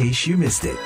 case you missed it.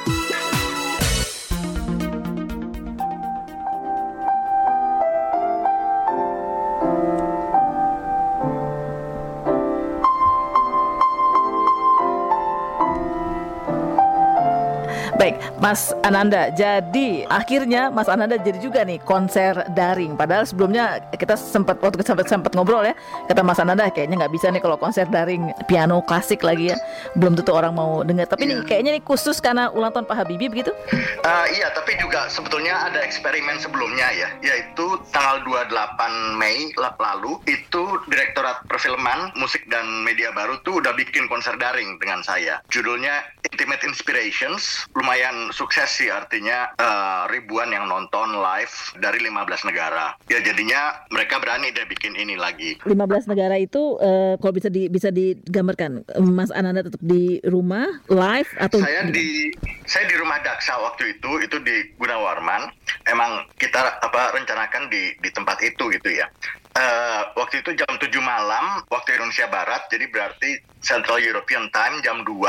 Baik, Mas Ananda. Jadi akhirnya Mas Ananda jadi juga nih konser daring. Padahal sebelumnya kita sempat ngobrol ya. Kata Mas Ananda kayaknya nggak bisa nih kalau konser daring piano klasik lagi ya. Belum tentu orang mau dengar. Tapi nih kayaknya nih khusus karena ulang tahun Pak Habibie begitu? Iya, tapi juga sebetulnya ada eksperimen sebelumnya ya, yaitu tanggal 28 Mei lalu itu Direktorat Perfilman, Musik dan Media Baru tuh udah bikin konser daring dengan saya. Judulnya Intimate Inspirations. Lumayan sukses sih, artinya ribuan yang nonton live dari 15 negara. Ya jadinya mereka berani deh bikin ini lagi. 15 negara itu kalau bisa digambarkan, Mas Ananda tetap di rumah live atau saya di rumah Daksa waktu itu di Gunawarman. Emang kita rencanakan di tempat itu gitu ya. Waktu itu jam 7 malam waktu Indonesia Barat, jadi berarti Central European Time jam 2.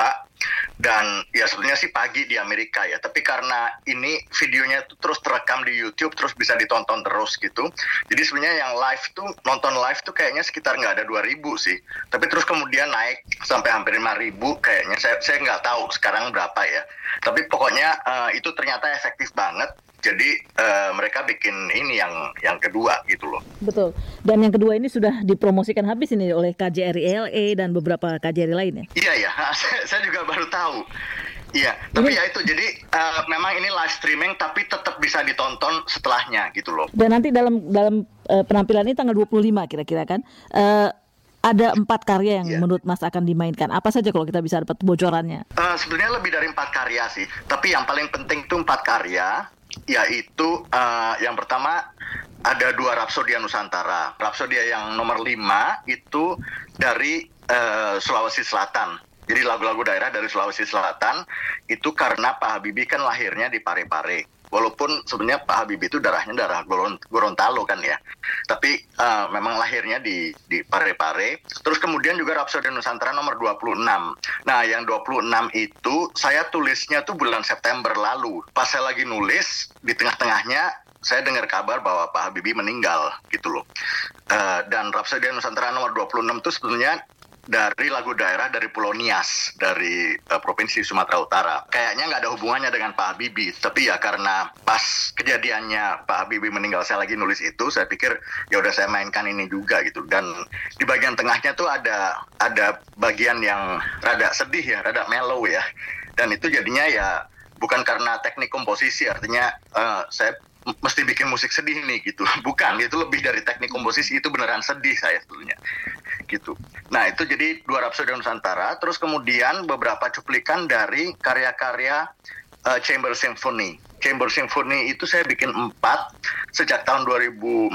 Dan ya sebenarnya sih pagi di Amerika ya, tapi karena ini videonya itu terus terekam di YouTube, terus bisa ditonton terus gitu. Jadi sebenarnya yang nonton live tuh kayaknya sekitar nggak ada 2.000 sih. Tapi terus kemudian naik sampai hampir 5.000 kayaknya. Saya nggak tahu sekarang berapa ya. Tapi pokoknya itu ternyata efektif banget. Jadi mereka bikin ini yang kedua gitu loh. Betul. Dan yang kedua ini sudah dipromosikan habis ini oleh KJRI LA dan beberapa KJRI lainnya. Iya ya, saya juga baru tahu. Iya, tapi ya itu jadi memang ini live streaming tapi tetap bisa ditonton setelahnya gitu loh. Dan nanti dalam penampilan ini tanggal 25 kira-kira kan ada 4 karya yang menurut Mas akan dimainkan. Apa saja kalau kita bisa dapat bocorannya? Sebenarnya lebih dari 4 karya sih. Tapi yang paling penting itu 4 karya. Yaitu yang pertama ada 2 Rapsodia Nusantara. Rapsodia yang nomor 5 itu dari Sulawesi Selatan. Jadi lagu-lagu daerah dari Sulawesi Selatan itu karena Pak Habibie kan lahirnya di Parepare. Walaupun sebenarnya Pak Habibie itu darah Gorontalo kan ya. Tapi memang lahirnya di Parepare. Terus kemudian juga Rapsodia Nusantara nomor 26. Nah yang 26 itu saya tulisnya tuh bulan September lalu. Pas saya lagi nulis, di tengah-tengahnya saya dengar kabar bahwa Pak Habibie meninggal gitu loh. Dan Rapsodia Nusantara nomor 26 itu sebenarnya dari lagu daerah dari Pulau Nias, dari Provinsi Sumatera Utara. Kayaknya nggak ada hubungannya dengan Pak Habibie, tapi ya karena pas kejadiannya Pak Habibie meninggal saya lagi nulis itu, saya pikir ya udah saya mainkan ini juga gitu. Dan di bagian tengahnya tuh ada bagian yang rada sedih ya, rada mellow ya. Dan itu jadinya ya bukan karena teknik komposisi, artinya saya mesti bikin musik sedih nih gitu. Bukan, itu lebih dari teknik komposisi, itu beneran sedih saya sebetulnya gitu. Nah itu jadi 2 Rapsodia Nusantara. Terus kemudian beberapa cuplikan dari karya-karya Chamber Symphony. Chamber Symphony itu saya bikin 4 sejak tahun 2014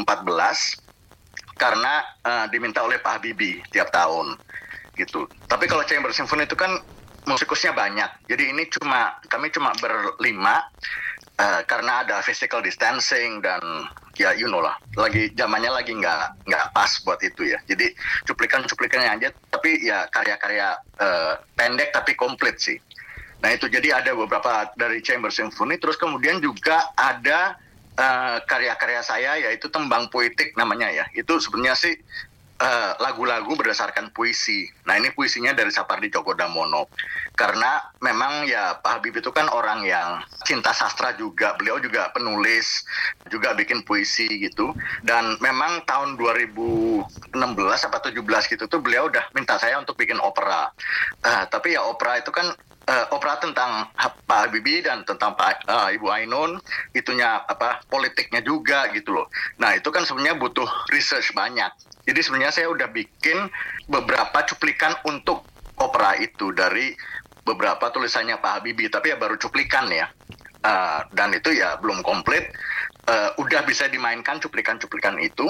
karena diminta oleh Pak Habibie tiap tahun gitu. Tapi kalau Chamber Symphony itu kan musikusnya banyak. Jadi ini kami cuma berlima. Karena ada physical distancing dan ya lah, lagi zamannya lagi nggak pas buat itu ya. Jadi cuplikannya aja, tapi ya karya-karya pendek tapi komplit sih. Nah itu jadi ada beberapa dari Chamber Symphony, terus kemudian juga ada karya-karya saya yaitu tembang puitik namanya ya. Itu sebenarnya sih lagu-lagu berdasarkan puisi. Nah ini puisinya dari Sapardi Djoko Damono. Karena memang ya Pak Habibie itu kan orang yang cinta sastra juga. Beliau juga penulis, juga bikin puisi gitu. Dan memang tahun 2016 atau 17 gitu tuh beliau udah minta saya untuk bikin opera. Tapi ya opera itu kan opera tentang Pak Habibie dan tentang Ibu Ainun, itunya politiknya juga gitu loh. Nah itu kan sebenarnya butuh research banyak. Jadi sebenarnya saya udah bikin beberapa cuplikan untuk opera itu dari beberapa tulisannya Pak Habibie, tapi ya baru cuplikan ya. Dan itu ya belum komplit. Udah bisa dimainkan cuplikan-cuplikan itu.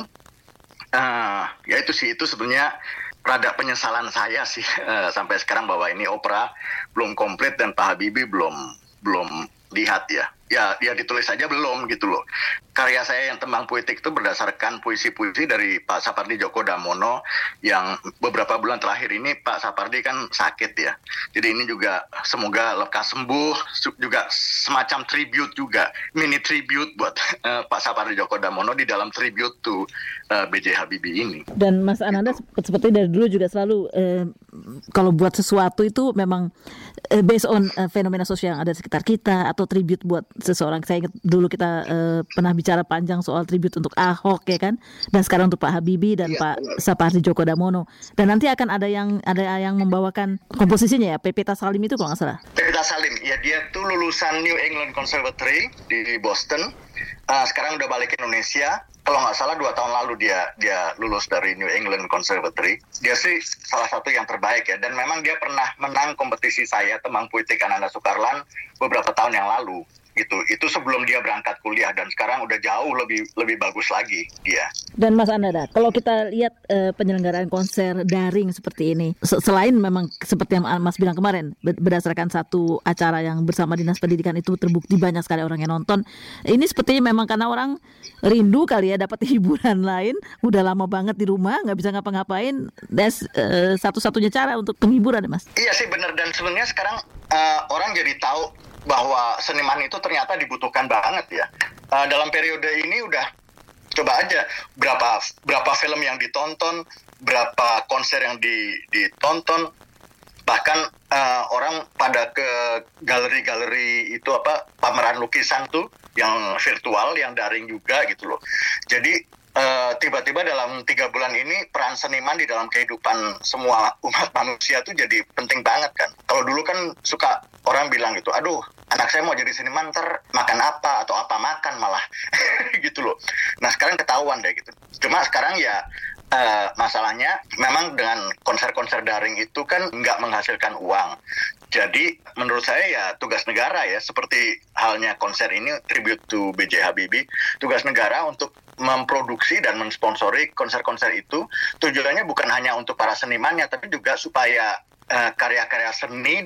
Ya itu sih, itu sebenarnya rada penyesalan saya sih sampai sekarang bahwa ini opera belum komplit dan Pak Habibie belum lihat ya. ya ditulis saja belum gitu loh. Karya saya yang tembang puitik itu berdasarkan puisi-puisi dari Pak Sapardi Djoko Damono yang beberapa bulan terakhir ini Pak Sapardi kan sakit ya. Jadi ini juga semoga lekas sembuh, juga semacam tribute juga, mini tribute buat Pak Sapardi Djoko Damono di dalam tribute to B.J. Habibie ini. Dan Mas Ananda seperti dari dulu juga selalu kalau buat sesuatu itu memang based on fenomena sosial yang ada di sekitar kita atau tribute buat seseorang. Saya ingat dulu kita pernah bicara panjang soal tribute untuk Ahok ya kan, dan sekarang untuk Pak Habibie dan Pak Sapardi Djoko Damono. Dan nanti akan ada yang membawakan komposisinya ya, Pepita Salim itu kalau nggak salah. Pepita Salim, ya dia tuh lulusan New England Conservatory di Boston. Sekarang udah balik ke Indonesia. Kalau nggak salah 2 tahun lalu dia lulus dari New England Conservatory. Dia sih salah satu yang terbaik ya. Dan memang dia pernah menang kompetisi saya tembang puitik Ananda Soekarlan beberapa tahun yang lalu. Itu sebelum dia berangkat kuliah, dan sekarang udah jauh lebih bagus lagi dia. Dan Mas Ananda, kalau kita lihat penyelenggaraan konser daring seperti ini, selain memang seperti yang Mas bilang kemarin, berdasarkan satu acara yang bersama Dinas Pendidikan itu terbukti banyak sekali orang yang nonton, ini sepertinya memang karena orang rindu kali ya dapat hiburan lain, udah lama banget di rumah nggak bisa ngapa-ngapain, that's satu-satunya cara untuk penghiburan ya Mas. Iya sih benar, dan sebenarnya sekarang orang jadi tahu bahwa seniman itu ternyata dibutuhkan banget ya. Dalam periode ini udah coba aja berapa film yang ditonton, berapa konser yang ditonton, bahkan orang pada ke galeri-galeri itu pameran lukisan tuh yang virtual, yang daring juga gitu loh. Jadi tiba-tiba dalam 3 bulan ini peran seniman di dalam kehidupan semua umat manusia tuh jadi penting banget kan. Kalau dulu kan suka orang bilang gitu, aduh anak saya mau jadi seniman ntar makan apa atau apa makan malah gitu loh. Nah sekarang ketahuan deh gitu. Cuma sekarang ya masalahnya memang dengan konser-konser daring itu kan nggak menghasilkan uang. Jadi menurut saya ya tugas negara ya, seperti halnya konser ini tribute to B.J. Habibie, tugas negara untuk memproduksi dan mensponsori konser-konser itu. Tujuannya bukan hanya untuk para senimannya, tapi juga supaya karya-karya seni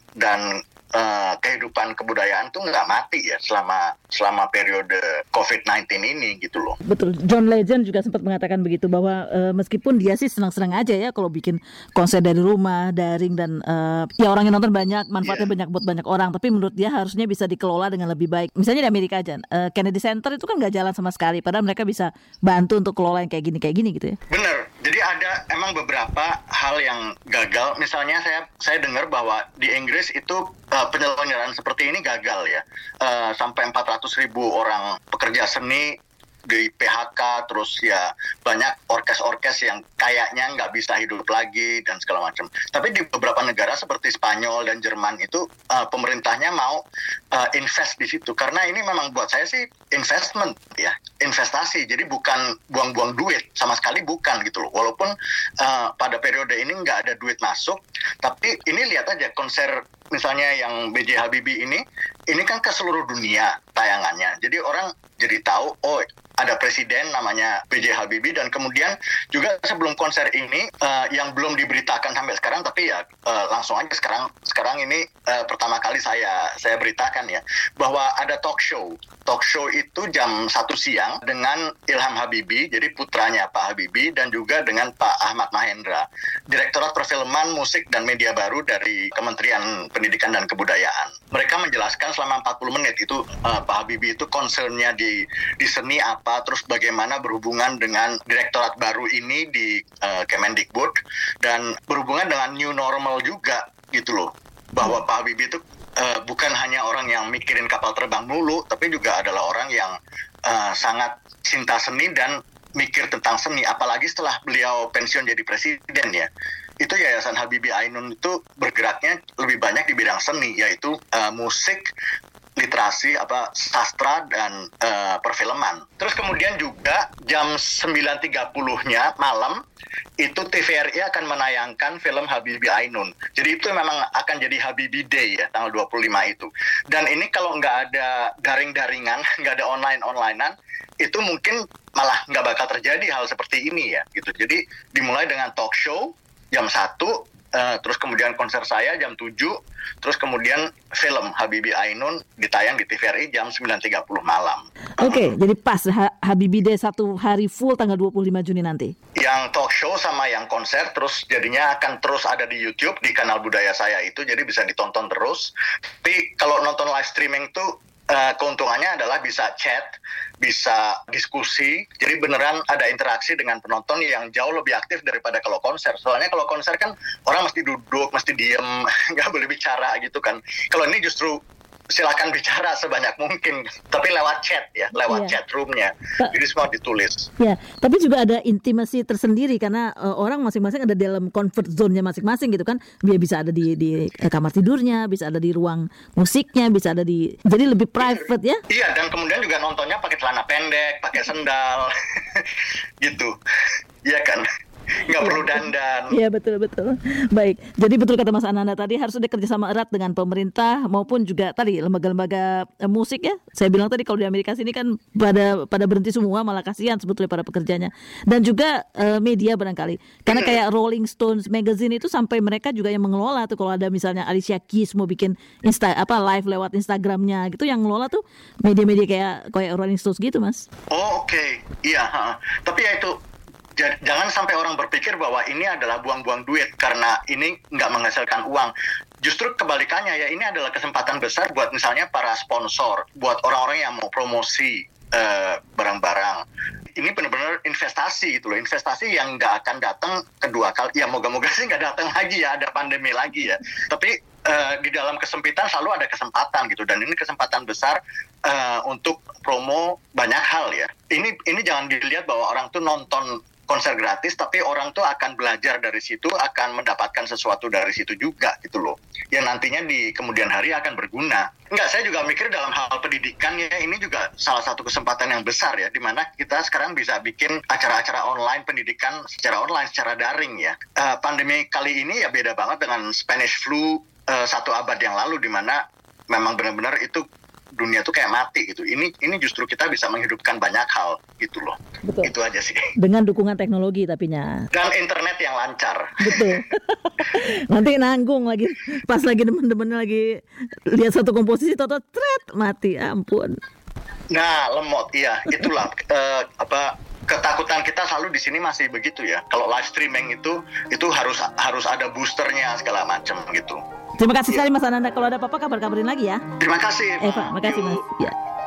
dan kehidupan kebudayaan tuh nggak mati ya selama periode COVID-19 ini gitu loh. Betul, John Legend juga sempat mengatakan begitu bahwa meskipun dia sih senang-senang aja ya kalau bikin konser dari rumah, daring, dan ya orang yang nonton banyak, manfaatnya banyak buat banyak orang, tapi menurut dia harusnya bisa dikelola dengan lebih baik. Misalnya di Amerika aja, Kennedy Center itu kan nggak jalan sama sekali, padahal mereka bisa bantu untuk kelola yang kayak gini gitu ya. Bener, jadi ada emang beberapa hal yang gagal. Misalnya saya dengar bahwa di Inggris itu penyelenggaraan seperti ini gagal ya, sampai 400.000 orang pekerja seni di PHK, terus ya banyak orkes-orkes yang kayaknya nggak bisa hidup lagi dan segala macam. Tapi di beberapa negara seperti Spanyol dan Jerman itu pemerintahnya mau invest di situ, karena ini memang buat saya sih investment ya, investasi. Jadi bukan buang-buang duit, sama sekali bukan gitu loh. Walaupun pada periode ini nggak ada duit masuk, tapi ini lihat aja konser misalnya yang B.J. Habibie ini kan ke seluruh dunia tayangannya. Jadi orang jadi tahu, oh ada presiden namanya B.J. Habibie, dan kemudian juga sebelum konser ini yang belum diberitakan sampai sekarang, tapi ya langsung aja sekarang ini pertama kali saya beritakan ya, bahwa ada talk show itu jam 1 siang dengan Ilham Habibie, jadi putranya Pak Habibie, dan juga dengan Pak Ahmad Mahendra, Direktorat Perfilman, Musik, dan Media Baru dari Kementerian Pendidikan dan Kebudayaan. Mereka menjelaskan selama 40 menit itu Pak Habibie itu concernnya di seni apa, terus bagaimana berhubungan dengan direktorat baru ini di Kemendikbud, dan berhubungan dengan new normal juga gitu loh, bahwa Pak Habibie itu bukan hanya orang yang mikirin kapal terbang mulu, tapi juga adalah orang yang sangat cinta seni dan mikir tentang seni, apalagi setelah beliau pensiun jadi presiden ya. Itu Yayasan Habibie Ainun itu bergeraknya lebih banyak di bidang seni, yaitu musik, literasi, sastra, dan perfilman. Terus kemudian juga jam 9.30-nya malam itu TVRI akan menayangkan film Habibie Ainun. Jadi itu memang akan jadi Habibie Day ya, tanggal 25 itu. Dan ini kalau nggak ada daring-daringan, nggak ada online-onlinean, itu mungkin malah nggak bakal terjadi hal seperti ini ya gitu. Jadi dimulai dengan talk show jam 1, terus kemudian konser saya jam 7, terus kemudian film Habibie Ainun ditayang di TVRI jam 9.30 malam. Oke, jadi pas Habibie Day 1 hari full tanggal 25 Juni nanti. Yang talk show sama yang konser terus jadinya akan terus ada di YouTube di kanal budaya saya itu, jadi bisa ditonton terus. Tapi kalau nonton live streaming tuh keuntungannya adalah bisa chat, bisa diskusi, jadi beneran ada interaksi dengan penonton yang jauh lebih aktif daripada kalau konser. Soalnya kalau konser kan orang mesti duduk, mesti diem, nggak boleh bicara gitu kan. Kalau ini justru silakan bicara sebanyak mungkin, tapi lewat chat ya, lewat chat roomnya. Jadi semua ditulis. Ya, tapi juga ada intimasi tersendiri karena orang masing-masing ada dalam comfort zone-nya masing-masing gitu kan. Dia bisa ada di kamar tidurnya, bisa ada di ruang musiknya, bisa ada jadi lebih private ya. Iya, dan kemudian juga nontonnya pakai celana pendek, pakai sendal, gitu. Iya kan? Nggak perlu dandan. Iya betul. Baik, jadi betul kata Mas Ananda tadi harus ada kerjasama erat dengan pemerintah maupun juga tadi lembaga-lembaga musik ya. Saya bilang tadi kalau di Amerika sini kan pada berhenti semua, malah kasihan sebetulnya para pekerjanya. Dan juga media barangkali. Karena kayak Rolling Stones Magazine itu sampai mereka juga yang mengelola tuh, kalau ada misalnya Alicia Keys mau bikin live lewat Instagramnya gitu, yang ngelola tuh media-media kayak Rolling Stones gitu Mas. Oh oke. Iya. Tapi ya itu, jangan sampai orang berpikir bahwa ini adalah buang-buang duit karena ini nggak menghasilkan uang. Justru kebalikannya ya, ini adalah kesempatan besar buat misalnya para sponsor, buat orang-orang yang mau promosi barang-barang. Ini benar-benar investasi gitu loh, investasi yang nggak akan datang kedua kali. Ya moga-moga sih nggak datang lagi ya, ada pandemi lagi ya. Tapi di dalam kesempitan selalu ada kesempatan gitu, dan ini kesempatan besar untuk promo banyak hal ya. Ini jangan dilihat bahwa orang tuh nonton konser gratis, tapi orang tuh akan belajar dari situ, akan mendapatkan sesuatu dari situ juga gitu loh, yang nantinya di kemudian hari akan berguna. Saya juga mikir dalam hal pendidikan ya, ini juga salah satu kesempatan yang besar ya, dimana kita sekarang bisa bikin acara-acara online, pendidikan secara online, secara daring ya. Pandemi kali ini ya beda banget dengan Spanish flu 1 abad yang lalu, dimana memang benar-benar itu dunia tuh kayak mati gitu. Ini justru kita bisa menghidupkan banyak hal gitu loh. Betul. Itu aja sih. Dengan dukungan teknologi tapinya. Dan internet yang lancar. Betul. Nanti nanggung lagi pas lagi demen-demennya lagi lihat satu komposisi toto mati, ampun. Nah, lemot, iya, itulah ketakutan kita selalu di sini masih begitu ya. Kalau live streaming itu harus ada boosternya segala macam gitu. Terima kasih sekali Mas Ananda. Kalau ada apa-apa kabarin lagi ya. Terima kasih. Eva, makasih Mas. Ya.